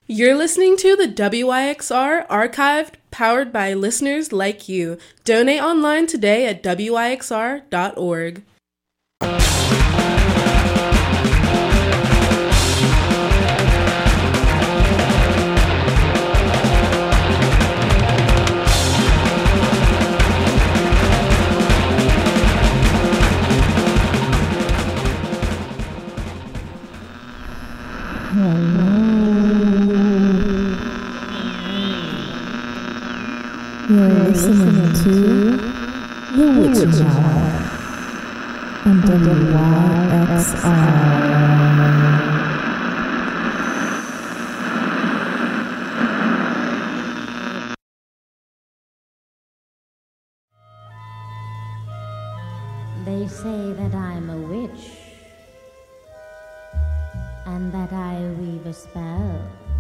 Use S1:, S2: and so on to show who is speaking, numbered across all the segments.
S1: You're listening to the WYXR Archived, powered by listeners like you. Donate online today at wyxr.org.
S2: You're listening to The Witching Hour on WYXR.
S3: They say that I'm a witch and that I weave a spell.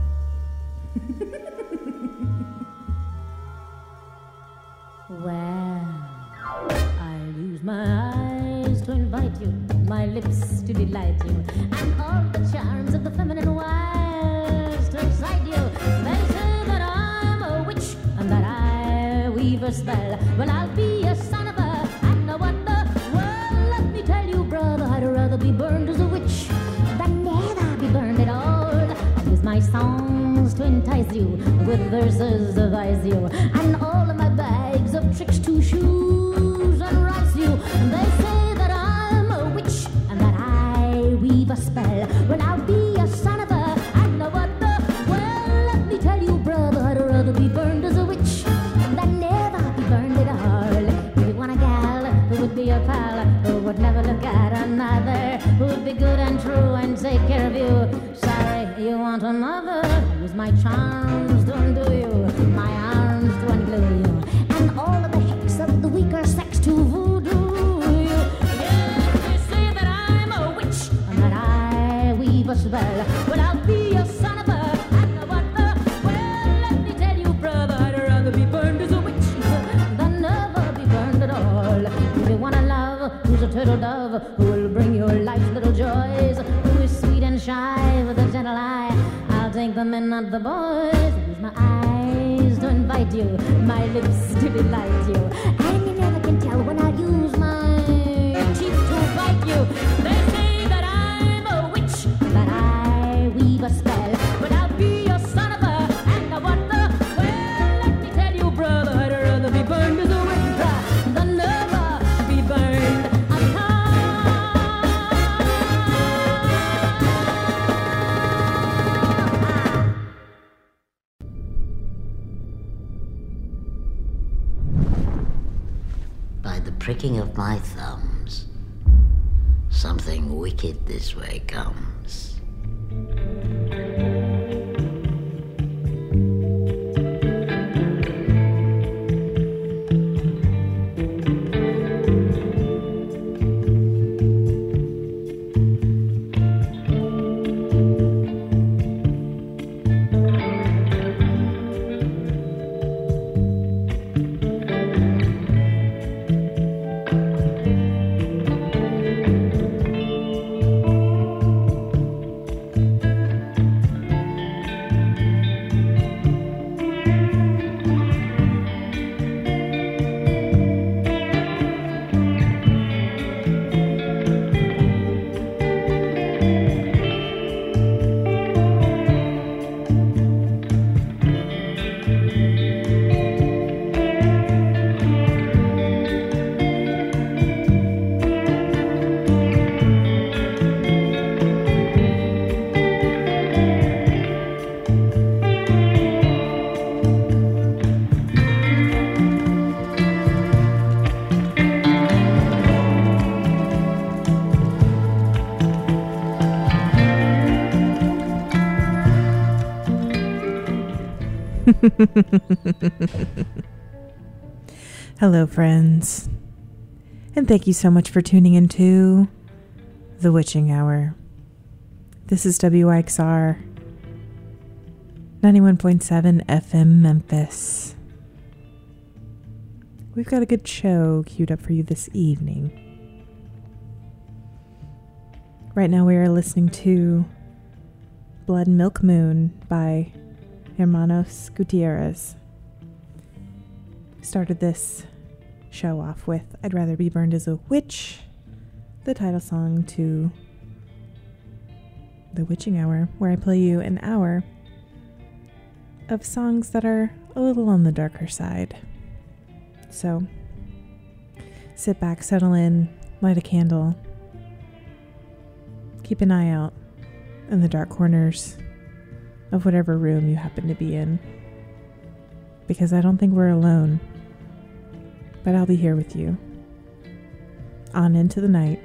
S3: Well, I'll use my eyes to invite you, my lips to delight you, and all the charms of the feminine wiles to excite you. They say that I'm a witch and that I weave a spell. Well, I'll be a son of a and a wonder. Well, let me tell you, brother, I'd rather be burned as a witch than never be burned at all. I'll use my songs to entice you, with verses advise you, and all of my bags of tricks to shoes and rise you. They say that I'm a witch and that I weave a spell. Well, I'll be a son of a and a wonder. Well, let me tell you, brother, I'd rather be burned as a witch than never be burned at all. If you want a gal who would be your pal, who would never look at another, who would be good and true and take care of you, sorry, you want another. Use my charms to undo you, my arms to unglue you, and all of the hicks of the weaker sex to voodoo you. Yes, they say that I'm a witch and that I weave a spell. Well, I'll be a son of a and a wonder. Well, let me tell you, brother, I'd rather be burned as a witch than never be burned at all. If you want a love who's a turtle dove, who will bring you life's little joys, who is sweet and shy with a gentle eye, I'll take the men, not the boys. Use my eyes to invite you, my lips to delight you, and you never can tell when I use my teeth to bite you. They say that I'm a witch, that I weave a spell, but I'll be your son of a and a wonder. Well, let me tell you, brother, I'd rather be burned as a witch than never be burned at all.
S4: By the pricking of my thumbs, something wicked this way comes.
S2: Hello, friends, and thank you so much for tuning into The Witching Hour. This is WYXR 91.7 FM Memphis. We've got a good show queued up for you this evening. Right now we are listening to Blood Milk Moon by Hermanos Gutierrez. Started this show off with I'd Rather Be Burned as a Witch, the title song to The Witching Hour, where I play you an hour of songs that are a little on the darker side. So sit back, settle in, light a candle, keep an eye out in the dark corners of whatever room you happen to be in, because I don't think we're alone, but I'll be here with you on into the night.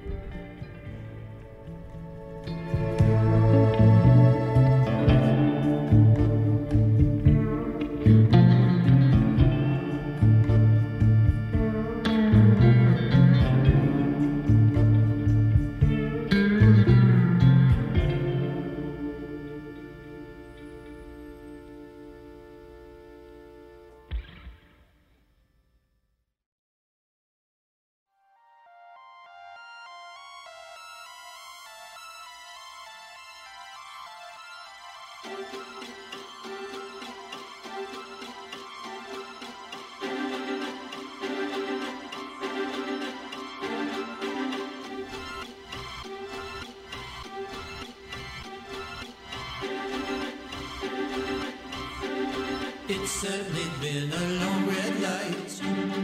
S5: It's certainly been a long red light.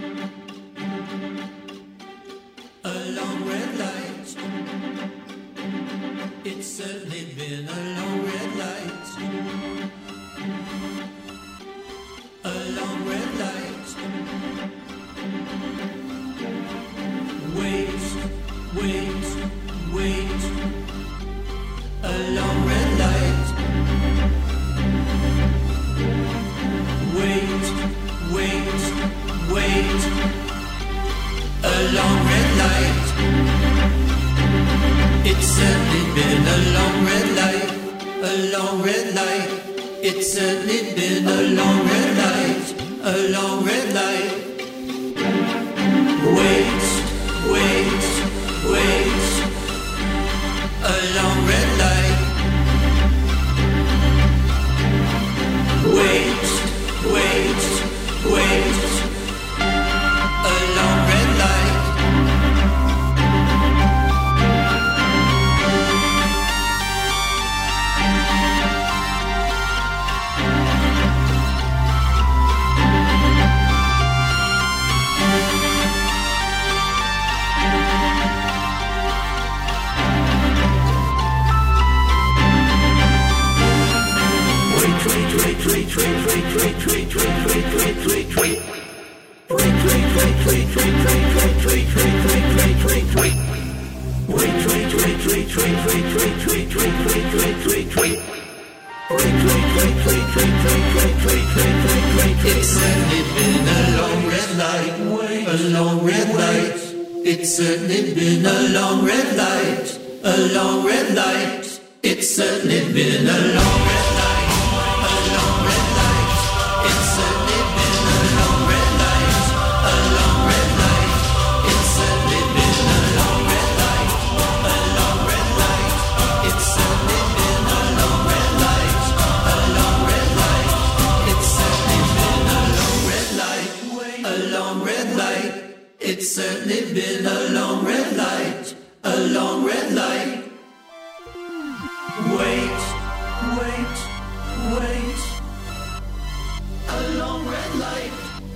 S5: A long red light. It's certainly been a long red light. A long red light. Wait, wait, wait. A long red light. Wait, wait, wait. A long red light. It's certainly been a long red light. A long red light. It's certainly been a long red light. A long red light. Wait, wait, wait. A long red light. Wait, wait, wait. A long red light. It's certainly been a long red light. A long red light. It's certainly been a long red light. A long red light. It's certainly been a long red light. A long red light. It's certainly been a long red light. A long red light. It's certainly been a long red light. A long red light. It's certainly been a long red light. A long red light. It's certainly been a long red light. A long red light. Wait, wait, wait. A long red light.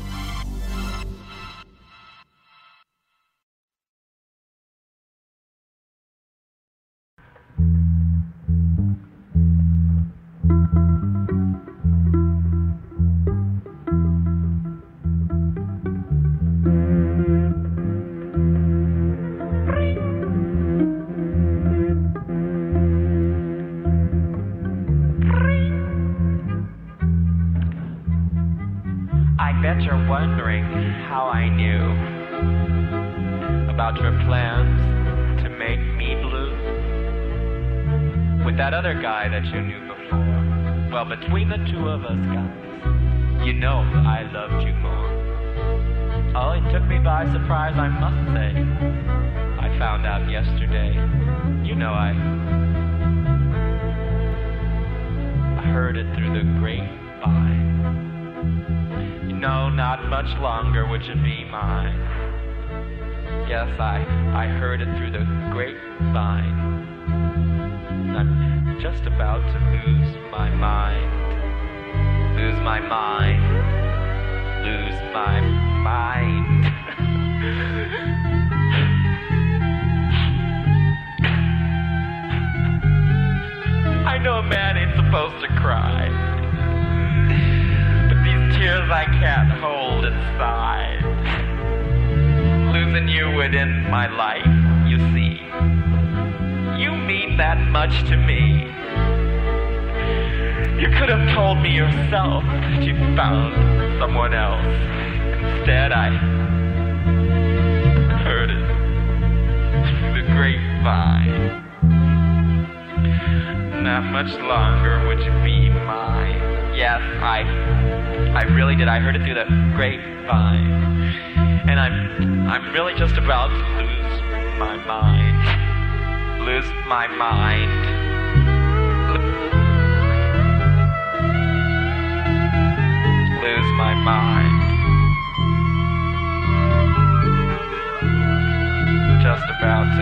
S6: I bet you're wondering how I knew about your plans to make me blue with that other guy that you knew before. Well, between the two of us, guys, you know I loved you more. Oh, it took me by surprise, I must say. I found out yesterday. You know heard it through the grapevine. You know, not much longer would you be mine. Yes, I heard it through the grapevine. I'm just about to lose my mind. Lose my mind. Lose my mind. I know a man ain't supposed to cry, but these tears I can't hold inside. Losing you within my life, you see. You mean that much to me. You could have told me yourself that you found someone else. Instead, I heard it through the grapevine. Not much longer would you be mine. Yes, I really did. I heard it through the grapevine. And I'm really just about to lose my mind. Lose my mind. Lose my mind. Just about to.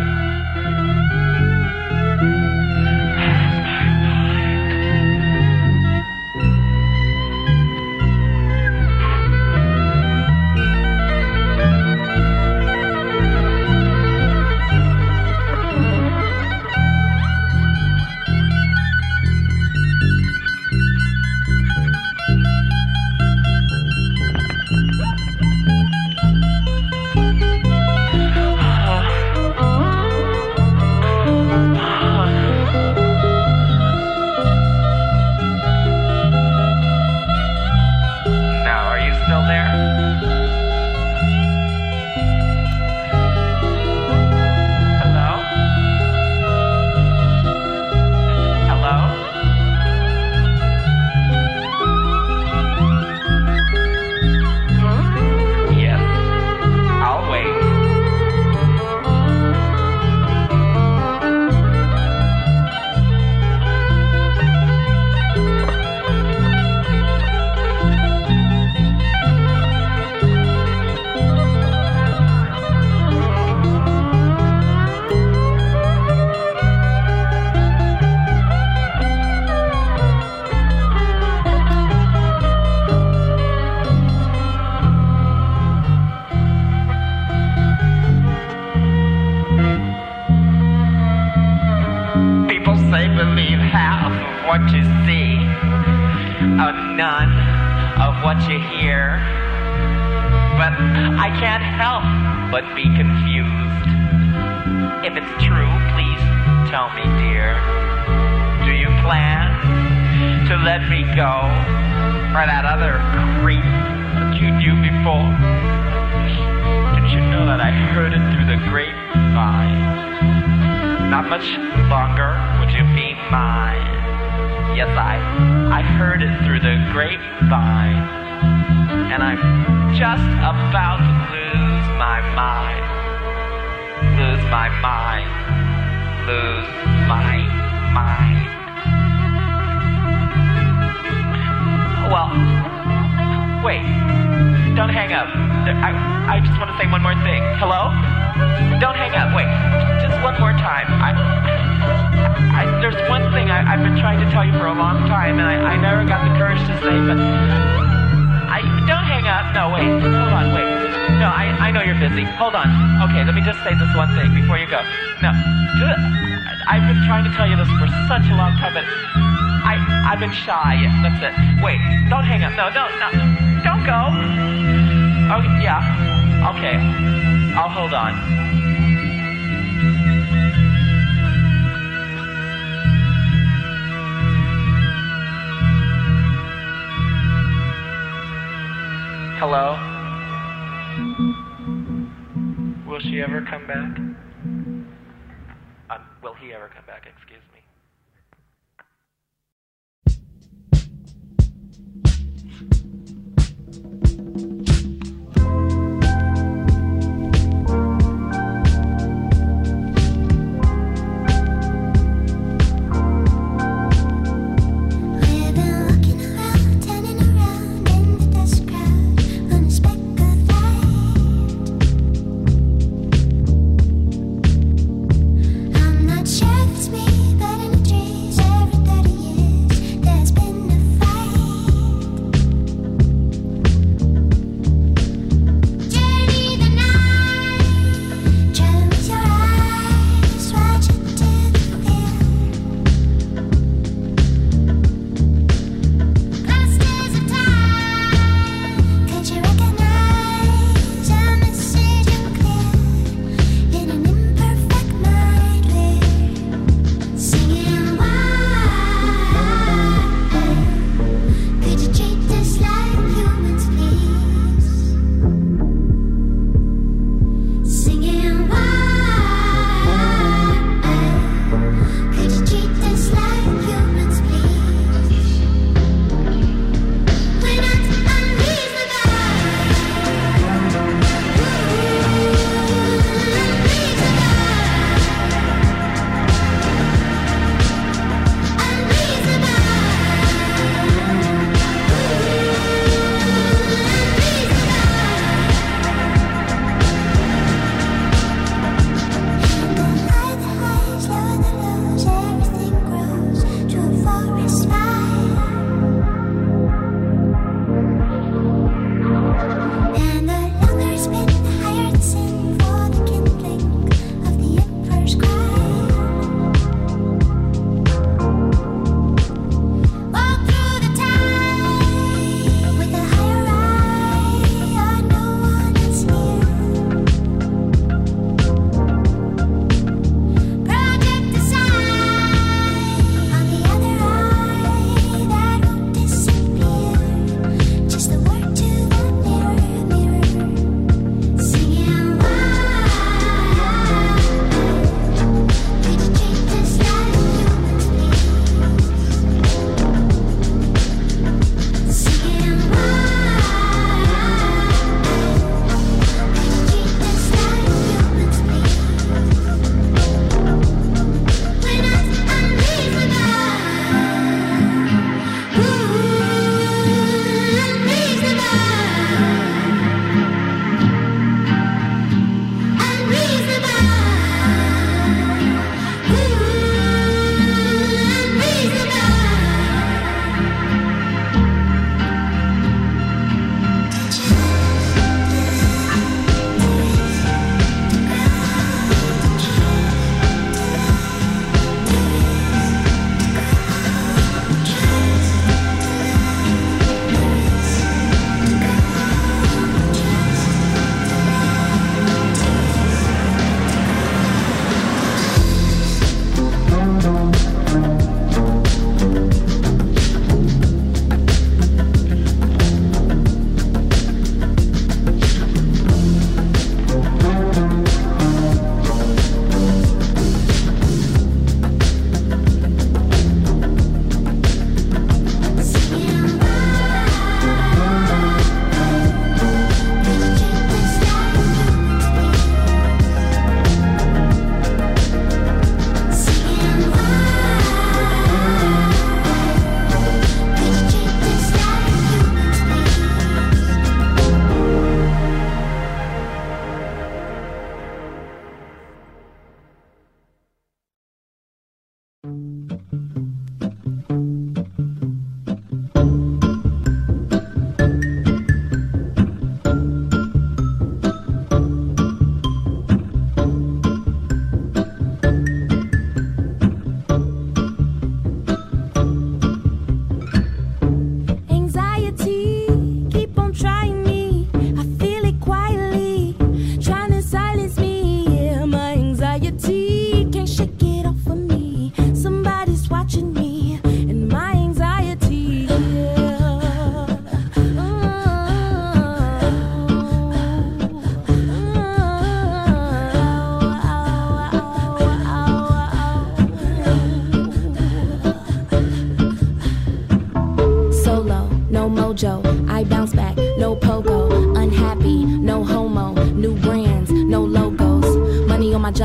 S6: What you see, none of what you hear. But I can't help but be confused. If it's true, please tell me, dear. Do you plan to let me go for that other creep that you knew before? Did you know that I heard it through the grapevine? Not much longer would you be mine. Yes, I heard it through the grapevine, and I'm just about to lose my mind. Lose my mind. Lose my mind. Well, wait. Don't hang up. I just want to say one more thing. Hello? Don't hang up. Wait. Just one more time. There's one thing I've been trying to tell you for a long time, and I never got the courage to say, but don't hang up. No, wait. Hold on, wait. No, I know you're busy. Hold on. Okay, let me just say this one thing before you go. No, I've been trying to tell you this for such a long time, but I've been shy. That's it. Wait, don't hang up. No, don't go. Oh, yeah. Okay. I'll hold on. Hello? Will she ever come back? Will he ever come back? Excuse me.
S3: Living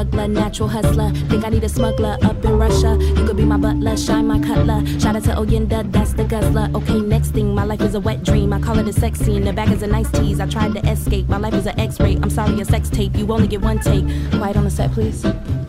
S7: juggler, natural hustler. Think I need a smuggler up in Russia. You could be my butler, shine my cutler. Shout out to Oyenda, that's the guzzler. Okay, next thing, my life is a wet dream. I call it a sex scene, the back is a nice tease. I tried to escape, my life is an X-ray. I'm sorry, a sex tape, you only get one take. Quiet on the set, please.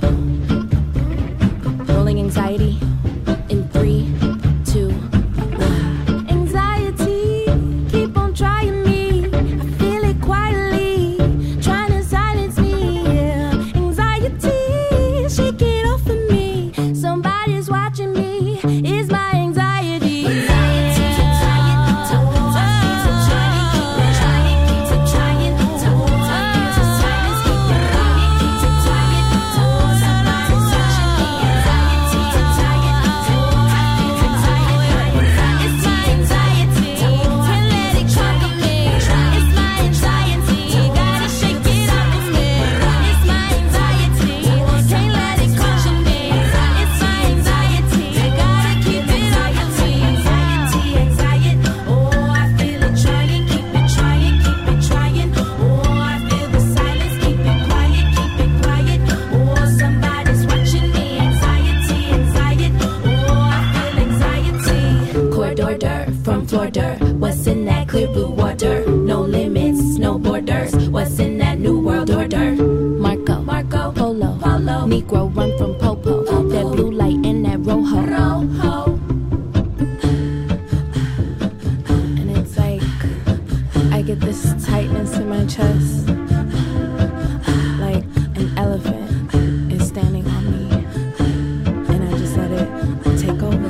S7: Rolling anxiety in 3, 2, 1. Anxiety, keep on trying me. I feel it quietly, trying to silence me. Yeah. Anxiety, shake it off of me. Somebody's watching me. It's my anxiety. What's in that clear blue water? No limits, no borders. What's in that new world order? Marco, Polo, Negro run from Popo. That blue light and that rojo. And it's like I get this tightness in my chest, like an elephant is standing on me, and I just let it take over.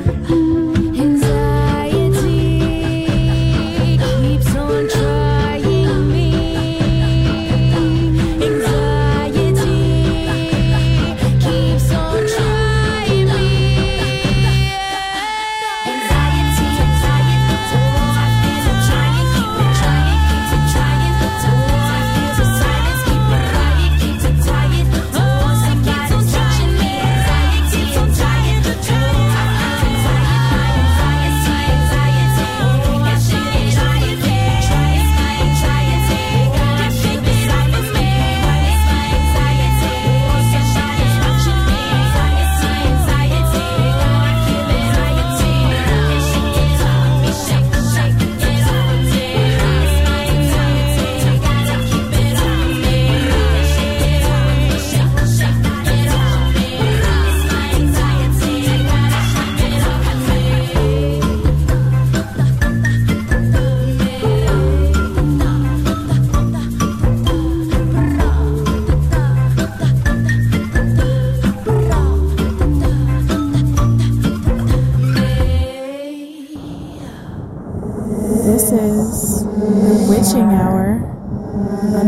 S2: This is The Witching Hour on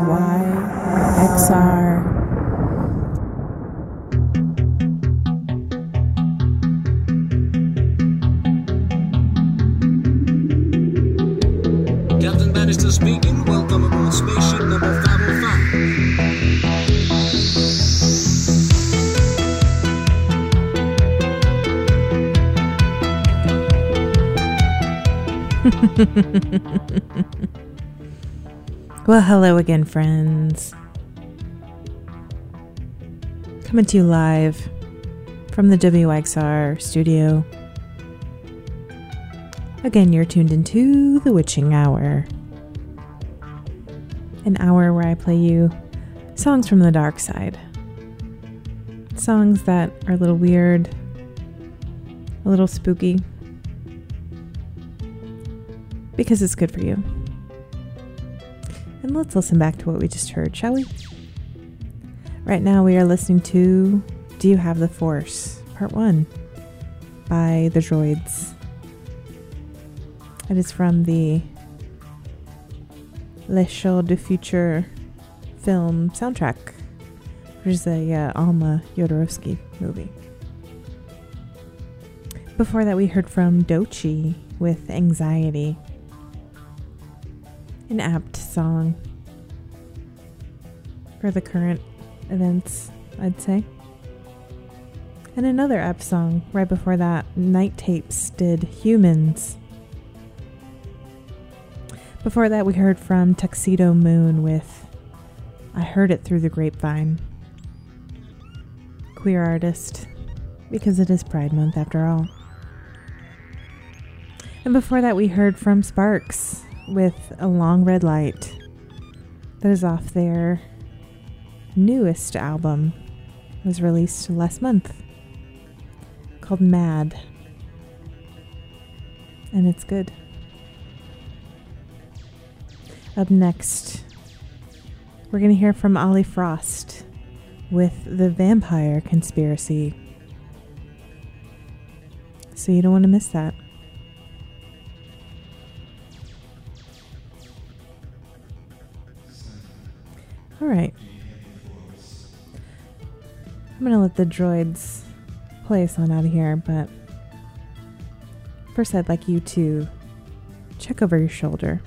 S2: WYXR.
S8: Captain Bannister speaking. Welcome aboard spaceship number 505.
S2: Well, hello again, friends. Coming to you live from the WXR studio. Again, you're tuned into The Witching Hour. An hour where I play you songs from the dark side. Songs that are a little weird, a little spooky, because it's good for you. And let's listen back to what we just heard, shall we? Right now we are listening to Do You Have the Force, Part 1 by The Droids. It is from the Les Shows du Futur film soundtrack, which is a Alma Jodorowsky movie. Before that we heard from Doechii with Anxiety. An apt song for the current events, I'd say. And another apt song right before that, Night Tapes did Humans. Before that we heard from Tuxedo Moon with I Heard It Through the Grapevine. queer artist, because it is Pride Month after all. And before that, we heard from Sparks with A Long Red Light. That is off their newest album. It was released last month, called Mad. And it's good. Up next, we're going to hear from Ollie Frost with The Vampire Conspiracy. So you don't want to miss that. All right. I'm going to let the droids play us on out of here, but first I'd like you to check over your shoulder,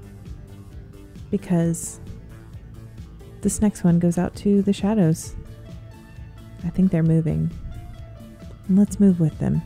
S2: because this next one goes out to the shadows. I think they're moving, and let's move with them.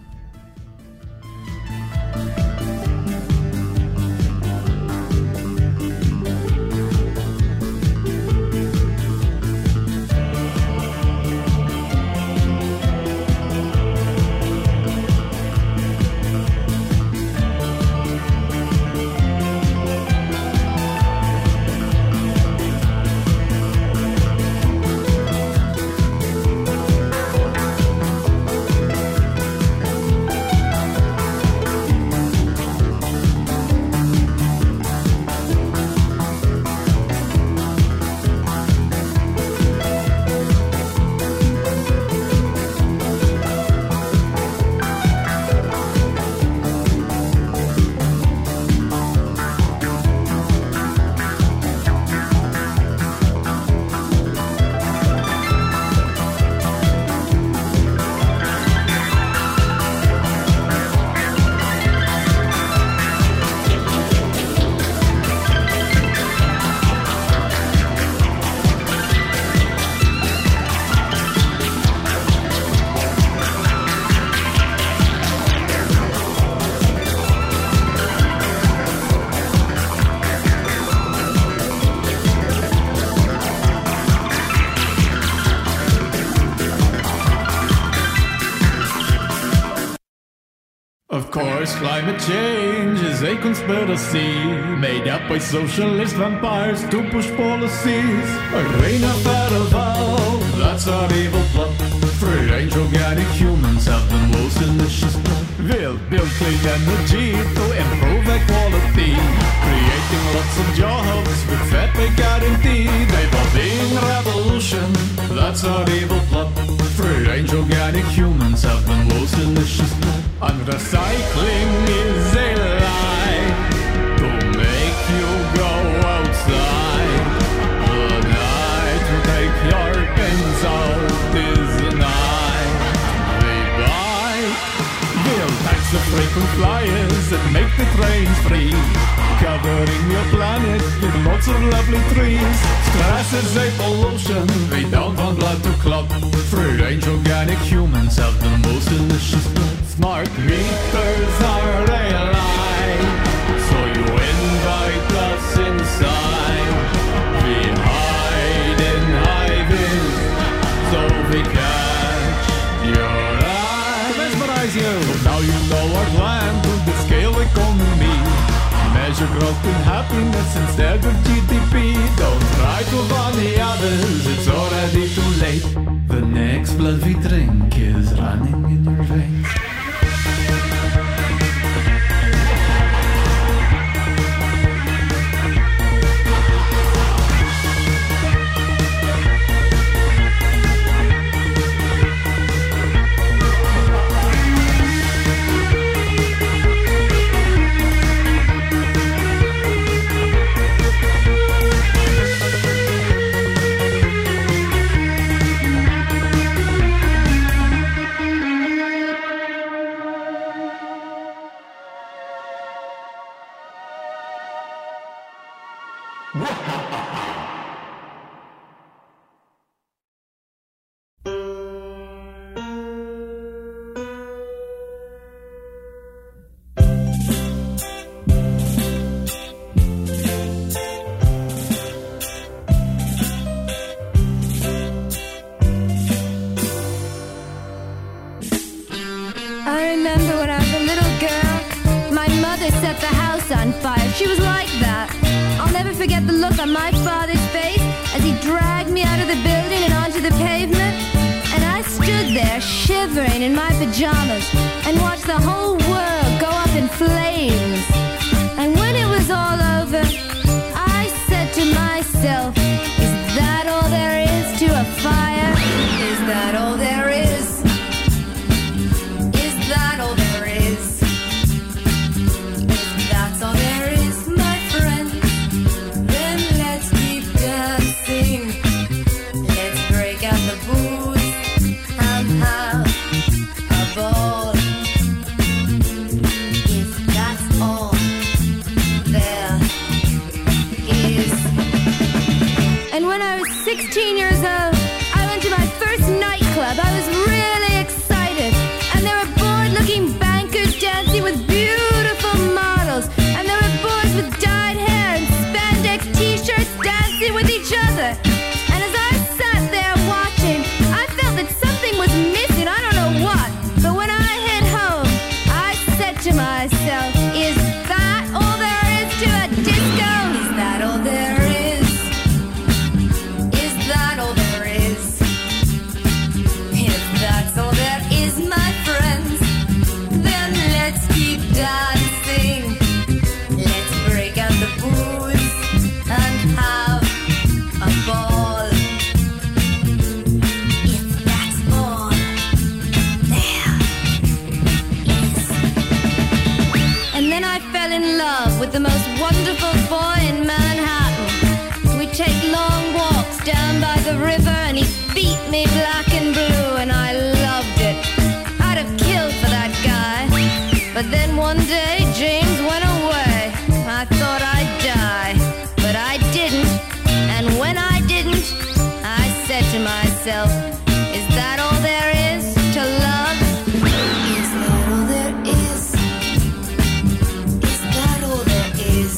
S9: Of course, climate change is a conspiracy made up by socialist vampires to push policies. Reign of Faraval, that's our evil plot. Free-range organic humans have the most delicious blood. We'll build clean energy to improve equality, creating lots of jobs with fat pay guarantee. Developing revolution, that's our evil plot. Free-range organic humans have the most delicious blood. And recycling is a lie to make you go outside. The night to take your pins out is the night they buy. We'll tax the frequent flyers and make the trains free, covering your planet with lots of lovely trees. Stress is a pollution, we don't want blood to clot. Free-range organic humans have the most delicious blood. Smart meters are a lie, so you invite us inside. We hide in hives, so we catch your eye. To mesmerize you, now you know our plan to the scale economy. Measure growth in happiness instead of GDP. Don't try to run the others, it's already too late. The next blood we drink is running in your veins.
S3: She was like that. I'll never forget the look on my father's face as he dragged me out of the building and onto the pavement. And I stood there shivering in my pajamas and watched the whole world go up in flames. And when it was all over, I said to myself, is that all there is to a fire? Is that all there is? Is that all there is? If that's all there is, my friend, then let's keep dancing. Let's break out the booze and have a ball. If that's all there is. And when I was 16 years old, I went to my first nightclub. I was really excited. And there were bored-looking bankers dancing with beautiful models. And there were boys with dyed hair and spandex t-shirts dancing with each other. And as I sat there watching, I felt that something was missing. I don't know what. But when I hit home, I said to myself, is that all there is to a disco? Is that all there is? Is that all there is? If that's all there is, my friends, then let's keep dancing. Let's break out the booze and have a ball. If that's all there is. And then I fell in love with the most wonderful boy in Manhattan. We'd take long walks down by the river and he beat me black and blue and I loved it. I'd have killed for that guy. But then one day James went away. I thought I'd die, but I didn't. And when I didn't, I said to myself, is that all there is to love? Is that all there is? Is that all there is?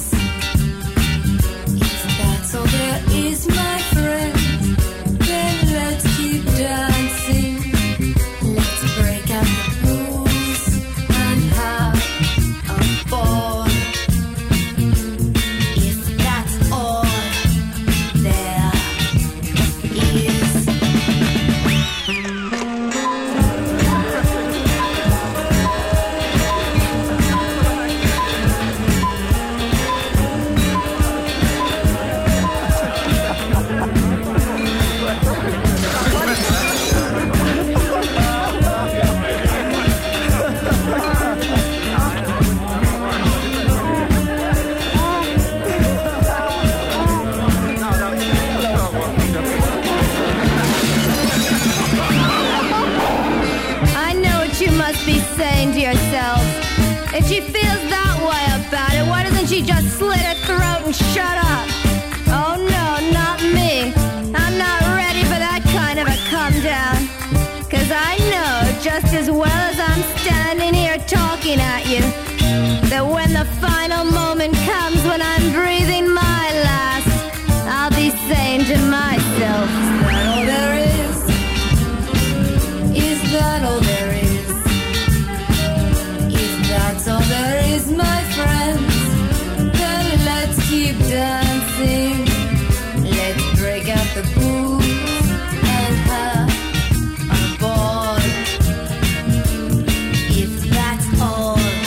S3: If that's all there is, my friend, then let's keep dancing. Let's break out the booze and have a ball. If that's all there is. I know what you must be saying to yourselves. If she feels that way about it, why doesn't she just slit her throat and shut up? Oh no, not me. I'm not ready for that kind of a come down. 'Cause I know just as well as I'm standing here talking at you, that when the final moment comes, when I'm breathing my last, I'll be saying to myself, is that all there is? Is that all there is? If that's all there is, my friends, then let's keep dancing. Let's break out the booze and have a ball. If that's all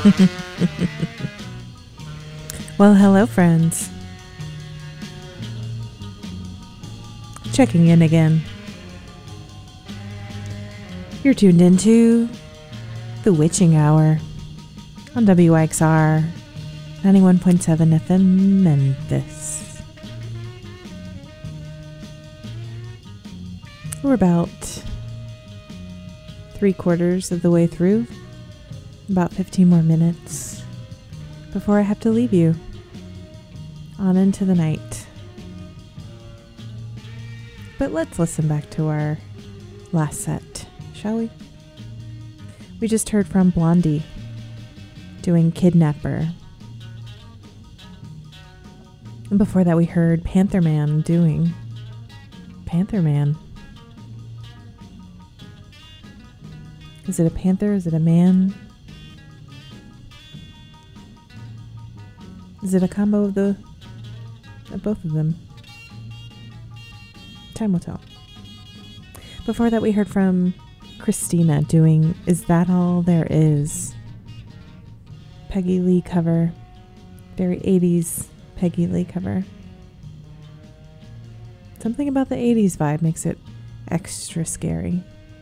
S2: Well, hello, friends. Checking in again. You're tuned into The Witching Hour on WXR 91.7 FM Memphis. We're about 3/4 of the way through. About 15 more minutes before I have to leave you on into the night. But let's listen back to our last set, shall we? We just heard from Blondie doing Kidnapper. And before that we heard Panther Man doing Panther Man. Is it a panther? Is it a man? Is it a combo of both of them? Time will tell. Before that we heard from Christina doing Is That All There Is? Peggy Lee cover. Very 80s Peggy Lee cover. Something about the 80s vibe makes it extra scary.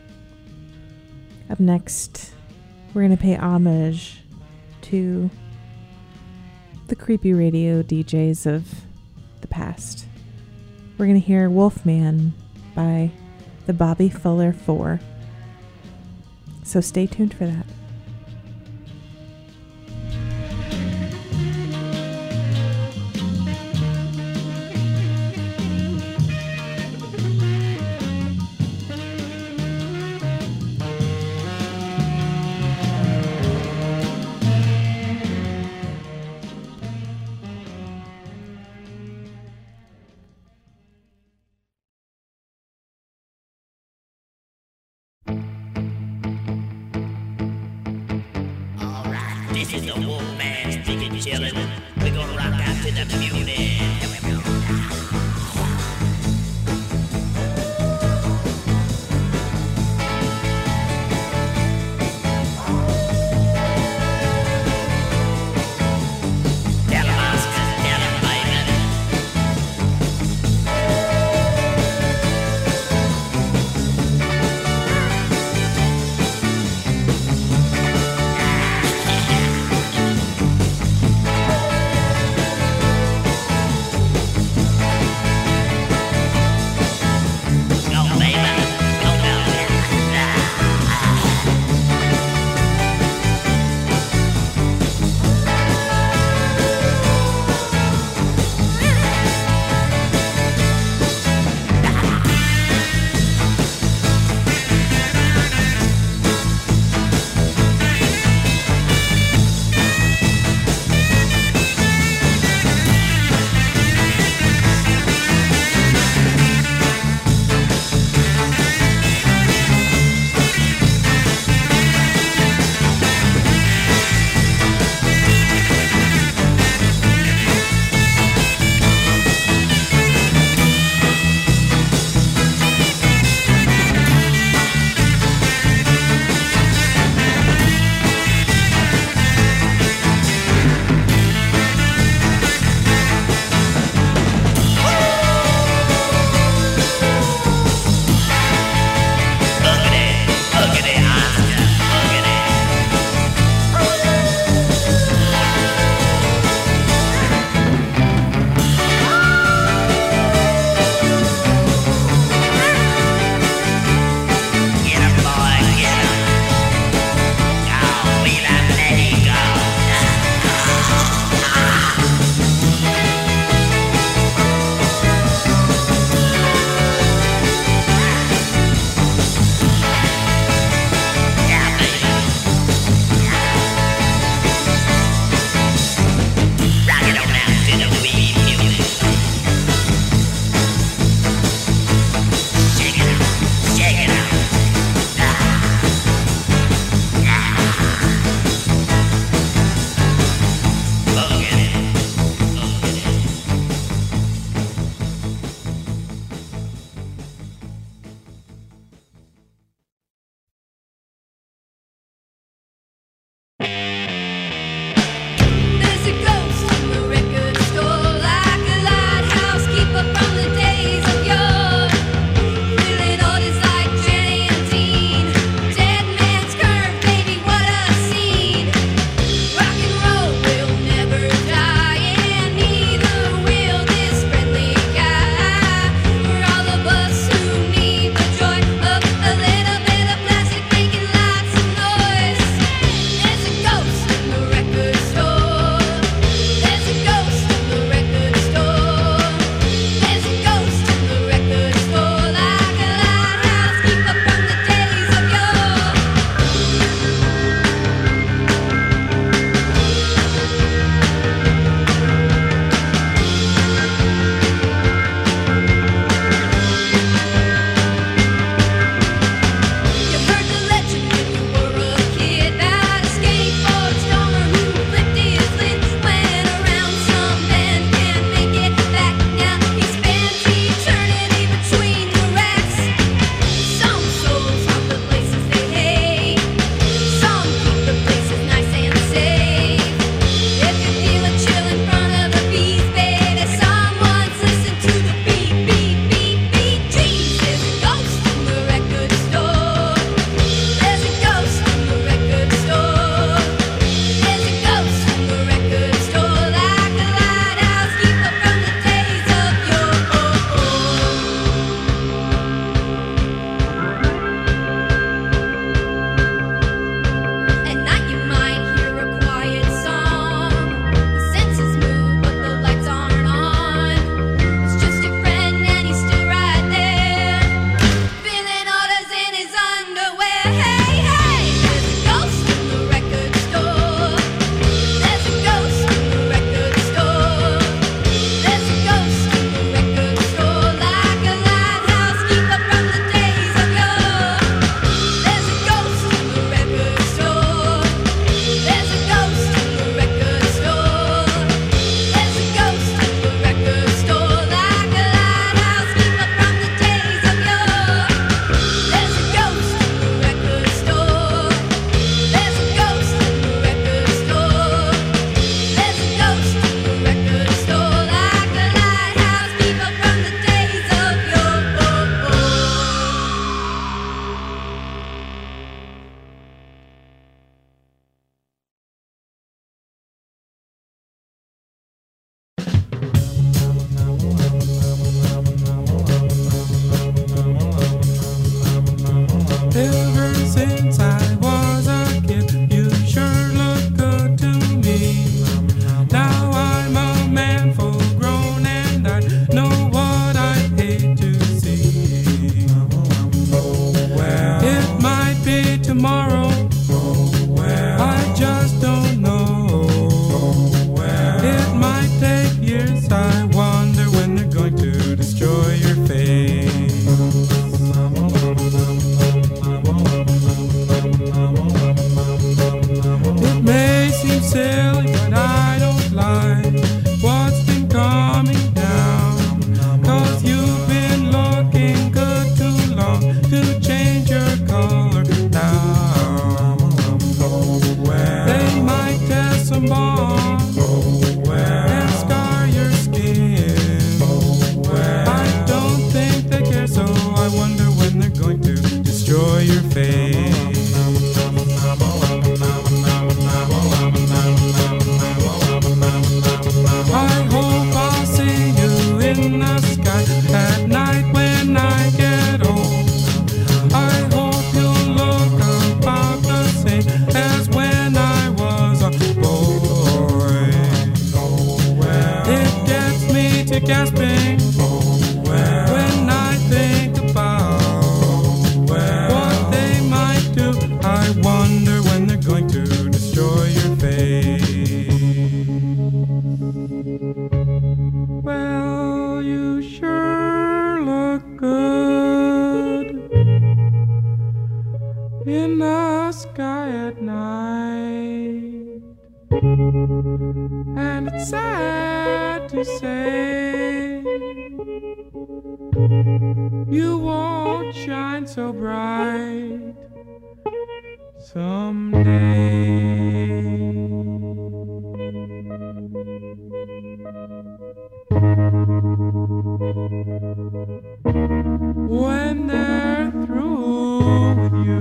S2: Up next, we're going to pay homage to the creepy radio DJs of the past. We're going to hear Wolfman by the Bobby Fuller 4. So stay tuned for that.
S10: This is the Wolfman's Chicken Chillin'. We're gonna rock out to the music. Here we go.
S11: in the sky at night when I get old. I hope you'll look about the same as when I was a boy. It gets me to gasping when I think about what they might do. I wonder when they're going to destroy your face. Well, you sure look good in the sky at night, and it's sad to say you won't shine so bright someday. When they're through with you,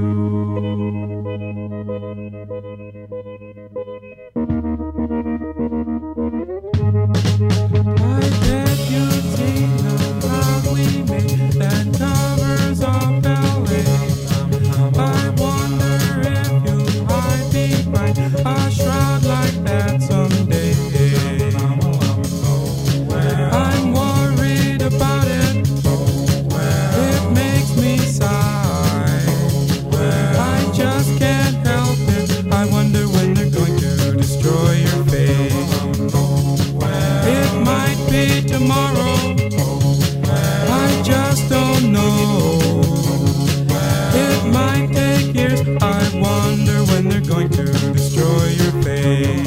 S11: I bet you've seen the cloud we made that covers up LA. I wonder if you'll hide behind a shroud like that someday. I'm worried about it. It makes me sigh. I just can't help it. I wonder when they're going to destroy your face. It might be tomorrow. I just don't know. It might take years. I wonder when they're going to destroy your face.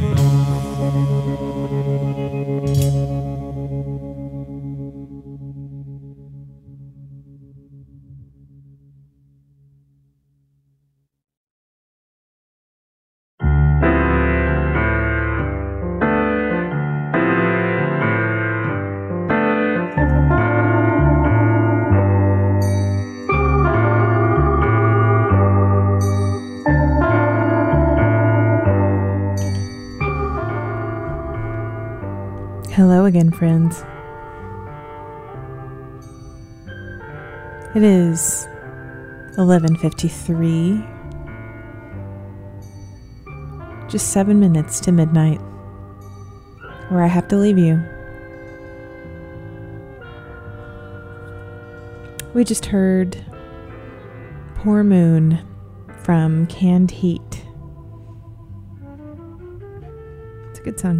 S2: Hello again, friends. It is 11:53. Just 7 minutes to midnight, where I have to leave you. We just heard Poor Moon from Canned Heat. It's a good song.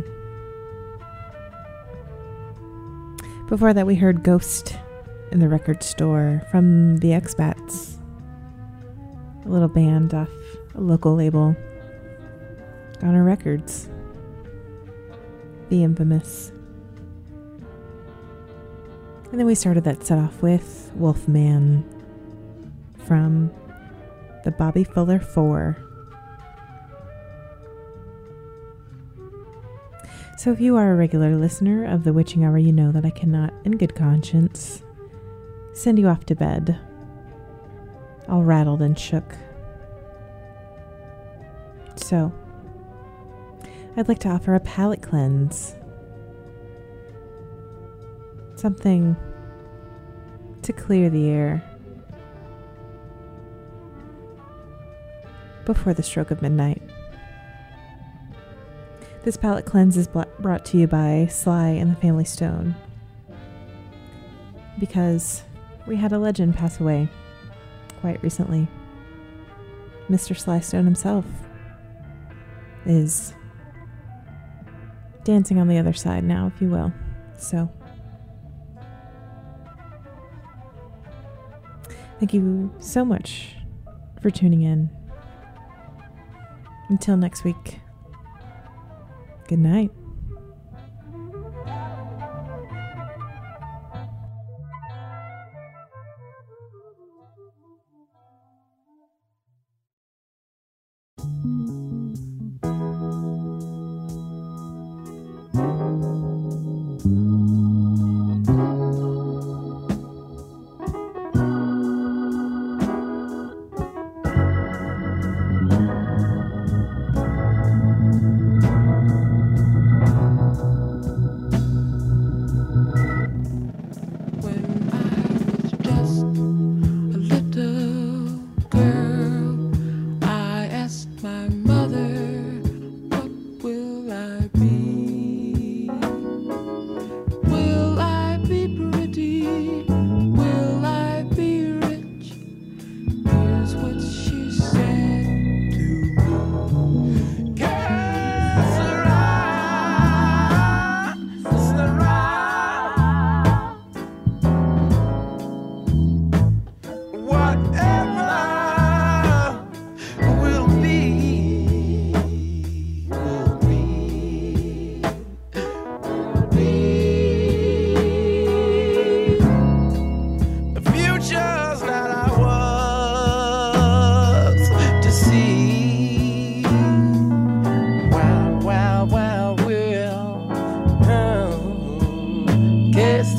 S2: Before that, we heard Ghost in the Record Store from the Expats, a little band off a local label, Goner Records, the infamous. And then we started that set off with Wolfman from the Bobby Fuller 4. So if you are a regular listener of The Witching Hour, you know that I cannot, in good conscience, send you off to bed all rattled and shook. So, I'd like to offer a palate cleanse. Something to clear the air before the stroke of midnight. This palate cleanse is brought to you by Sly and the Family Stone, because we had a legend pass away quite recently. Mr. Sly Stone himself is dancing on the other side now, if you will. So, thank you so much for tuning in. Until next week, good night.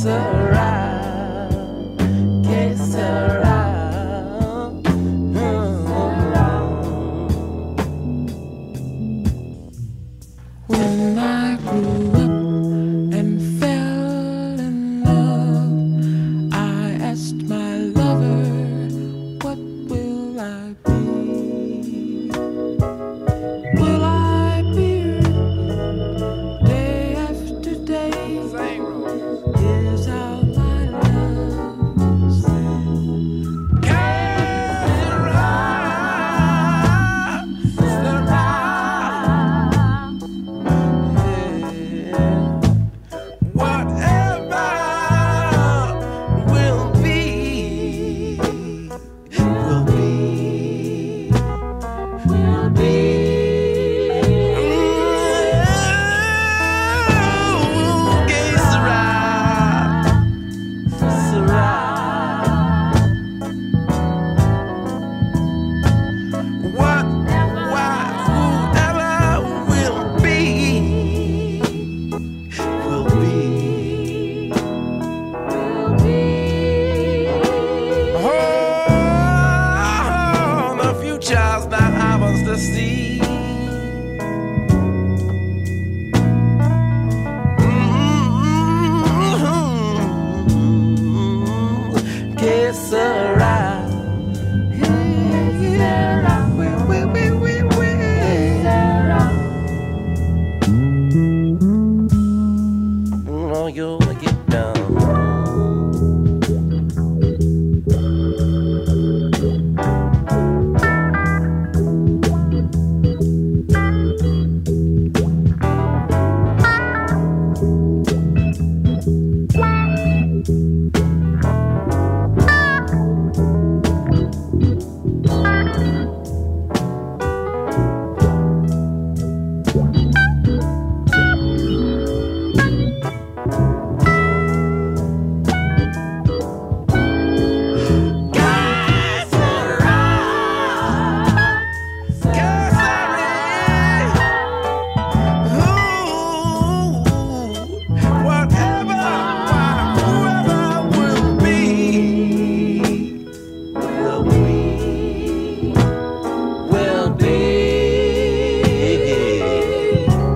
S11: When I grew up and fell in love, I asked my lover, what will I be? Will I be day after day? Here's how my love said.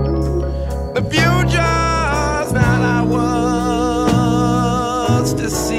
S11: The future's not ours to see.